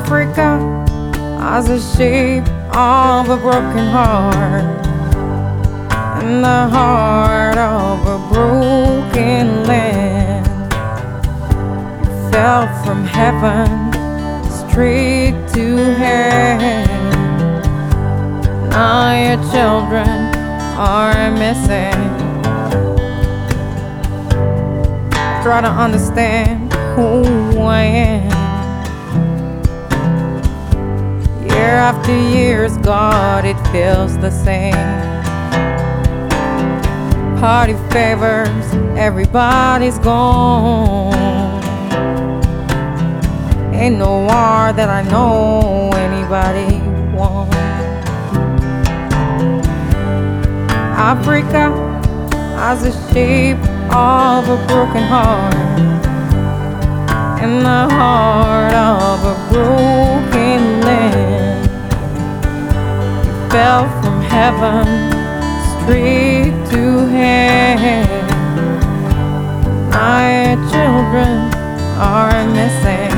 Africa has the shape of a broken heart and the heart of a broken land. You fell from heaven straight to hell. Now your children are missing. Try to understand who I am. Year after years, God, it feels the same. Party favors, everybody's gone. Ain't no war that I know anybody won. Africa has the shape of a broken heart and the heart of a broken land. You fell from heaven straight to hell. Now your children are missing.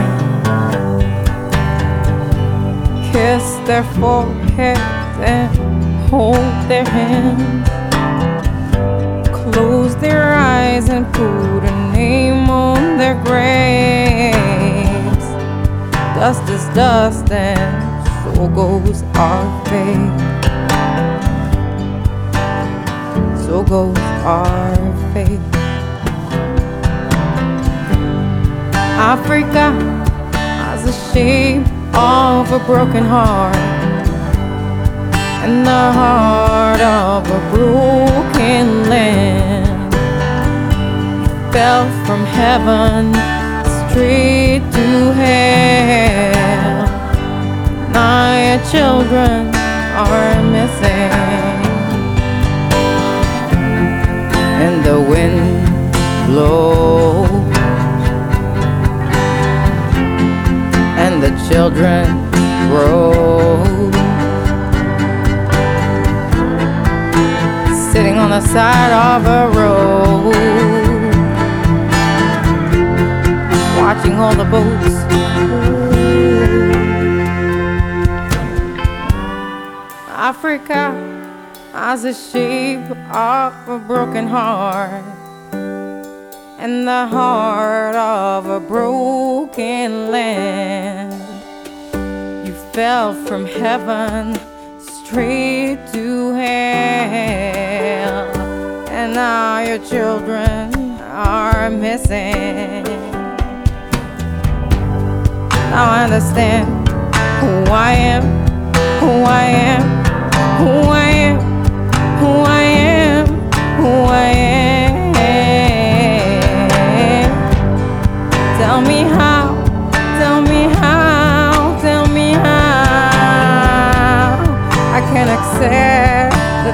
Kiss their foreheads and hold their hands. Close their eyes and put a name on their graves. Dust is dust and so goes our fate. So goes our fate. Africa has the shape of a broken heart and the heart of a broken land. You fell from heaven straight to hell. Now your children are missing. And the wind blows and the children grow, sitting on the side of a road, watching all the boats. Africa has the shape of a broken heart and the heart of a broken land. You fell from heaven straight to hell, and now your children are missing. Now I understand who I am, who I am, who I am, who I am, who I am. Tell me how, tell me how, tell me how I can accept the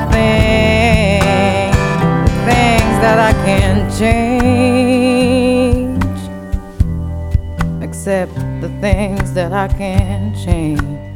things that I can change. Accept the things that I can change.